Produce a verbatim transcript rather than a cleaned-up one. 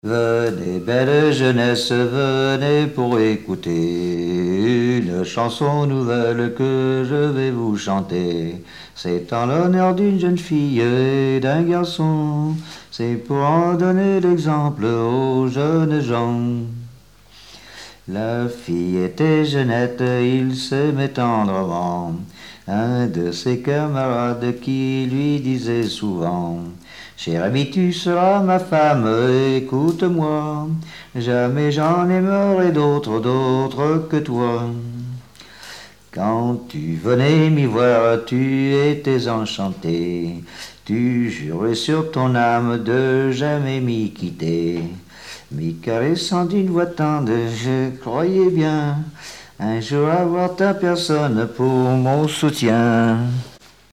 Venez, belle jeunesse, venez pour écouter une chanson nouvelle que je vais vous chanter. C'est en l'honneur d'une jeune fille et d'un garçon, c'est pour en donner l'exemple aux jeunes gens. La fille était jeunette, il s'aimait tendrement, un de ses camarades qui lui disait souvent: Cher ami, tu seras ma femme, écoute-moi, jamais j'en aimerai d'autre, d'autre que toi. Quand tu venais m'y voir, tu étais enchanté, tu jurais sur ton âme de jamais m'y quitter. M'y caressant d'une voix tendre, je croyais bien un jour avoir ta personne pour mon soutien.